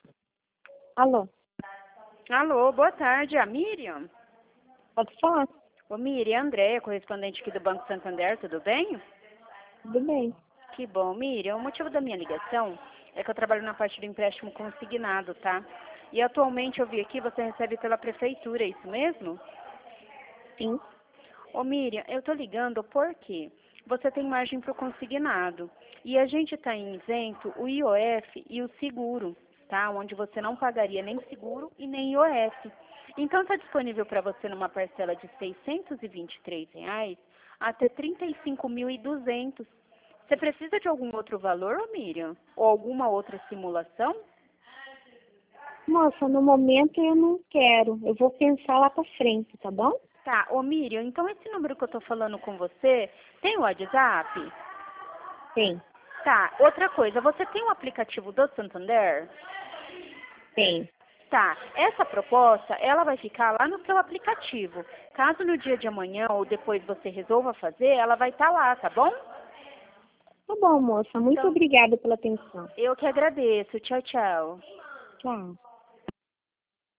Alô, Alô, boa tarde, a Miriam? pode falar? Ô Miriam, Andréia, correspondente aqui do Banco Santander, tudo bem? Tudo bem. Que bom, Miriam. O motivo da minha ligação é que eu trabalho na parte do empréstimo consignado, tá? E atualmente eu vi aqui, você recebe pela prefeitura, é isso mesmo? Sim. Ô Miriam, eu tô ligando porque você tem margem para o consignado. E a gente está em isento o IOF e o seguro, tá? Onde você não pagaria nem seguro e nem IOF. Então está disponível para você numa parcela de R$ 623 até 35.200. Você precisa de algum outro valor, ô Miriam? Ou alguma outra simulação? Moça, no momento eu não quero. Eu vou pensar lá pra frente, tá bom? Tá, ô Miriam, então esse número que eu tô falando com você, tem o WhatsApp? Tem, Tá, outra coisa, você tem o aplicativo do Santander? tem. Tá, essa proposta, ela vai ficar lá no seu aplicativo. Caso no dia de amanhã ou depois você resolva fazer, ela vai estar lá, tá bom? Tá bom, moça. Muito Então, obrigada pela atenção. eu que agradeço. Tchau, tchau. Tchau.